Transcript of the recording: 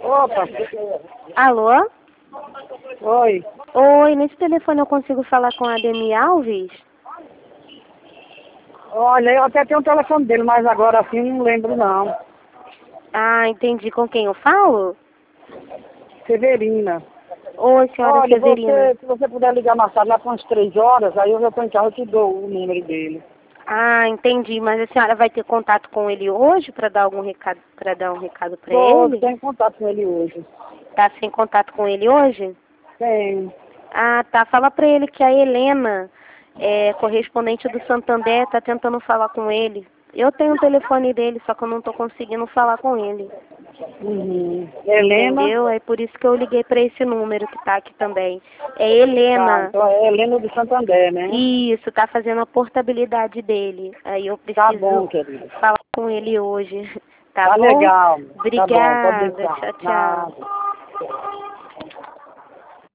Opa, Alô? oi. Oi, nesse telefone eu consigo falar com a Ademir Alves? Olha, eu até tenho o telefone dele, mas agora assim não lembro não. Ah, entendi. Com quem eu falo? Severina. Oi, senhora Olha, Severina. se você puder ligar mais tarde, lá para umas 3 horas, aí eu já estou em casa, eu te dou o número dele. Ah, entendi. Mas a senhora vai ter contato com ele hoje para dar algum recado, para dar um recado para ele? Estou em contato com ele hoje. Tá sem contato com ele hoje? Tem. Ah, tá. Fala para ele que a Helena, correspondente do Santander, tá tentando falar com ele. Eu tenho o telefone dele, só que eu não tô conseguindo falar com ele. Uhum. Helena. Entendeu? É por isso que eu liguei para esse número que tá aqui também. É Tá, Helena. então é Helena do Santander, né? Isso, tá fazendo a portabilidade dele. Aí eu Tá bom, preciso querida. falar com ele hoje. Tá Tá bom? legal. Tá bom, pode Obrigada. deixar. Tchau, tchau. Nada.